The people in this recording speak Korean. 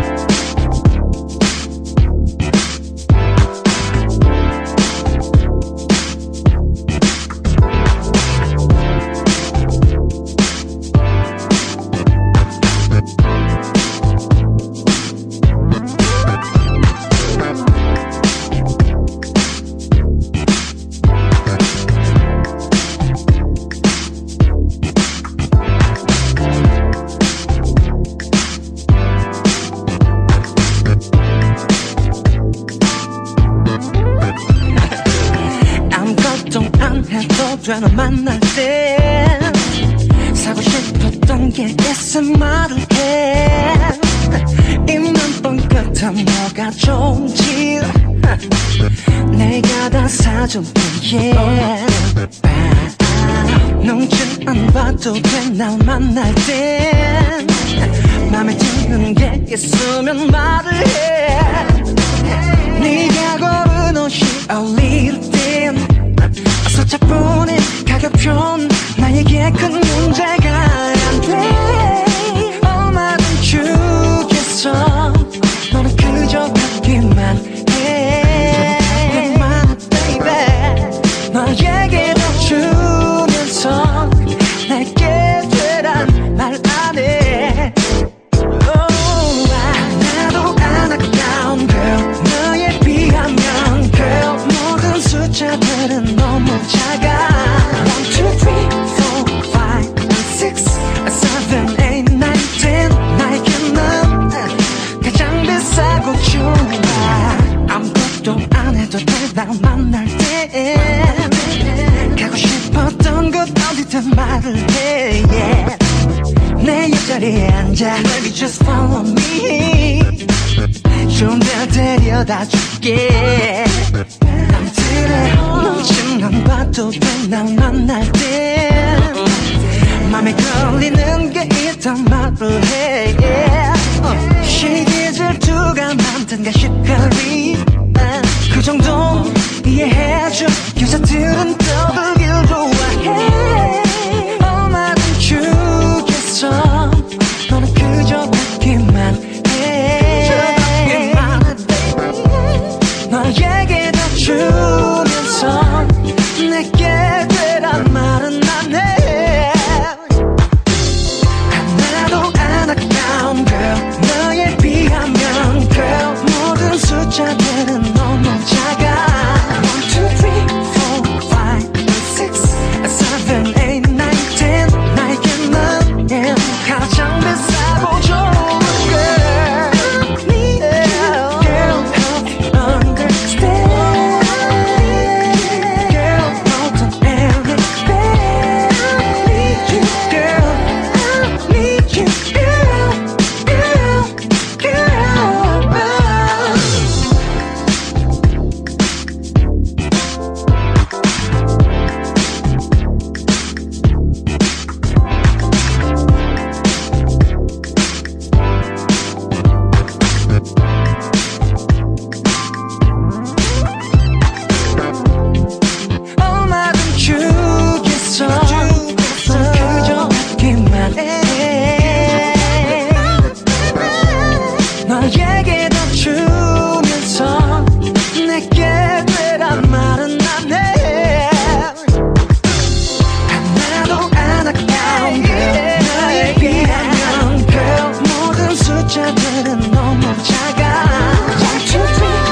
너 만날 때 사고 싶었던 게 있음 말을 해. 입만 뻥끗한 뭐가 좋은지 내가 다 사줄게. 눈치 안 봐도 돼. 날 만날 때 맘에 드는 게 있으면 말을 해. 네가 고른 옷이 어울릴 땐 살짝뿐인 가격표는 나에게 큰 문제가 안 돼. 얼마든 주겠어. 너는 그저 받기만 해. baby. 너에게 더 주면서 내게 되란 말 안 해. 하나도 안 아까운 girl. 너에 비하면 girl. 모든 숫자들은 너무 작아. 1, 2, 3, 4, 5, 6, 7, 8, 9, 10. 나에게 넌 가장 비싸고 좋아. 아무것도 안 해도 돼. 날 만날 때 가고 싶었던 곳 어디든 말을 해. yeah. 내 옆자리에 앉아. Baby just follow me. 좋은 데 데려다 줄게. 남들의 눈치만 봐도 돼. 날 만날 때 맘에 걸리는 게 있단 말을 해. yeah. 시기 질투가 만든 가십거리 그 정도 이해해줘. 여자들은 떠들길 좋아해. 얼마든 주겠어. 너는 그저 받기만 해. 너에게 더 주면서 내게 되란 말은 안 해. 하나도 안 아까운 girl. 너에 비하면 girl. 모든 숫자들은 너무 작아. 1, 2, 3, 4, 5, 6, 7, 8, 9, 10. 나에게 넌 yeah. 가장 비싸고 좋은 girl. Girl, hope you understand. Girl, more than anything. Need you, girl. I need you, girl. Girl, girl. 얼마든 주겠어. 그저 받기만 해. 너에게 더 주면서 내게 되란 말은 안 해. 하나도 안 아까운 girl. 너에 비하면 girl. 모든 숫자들은 너무 작아. 1, 2, 3,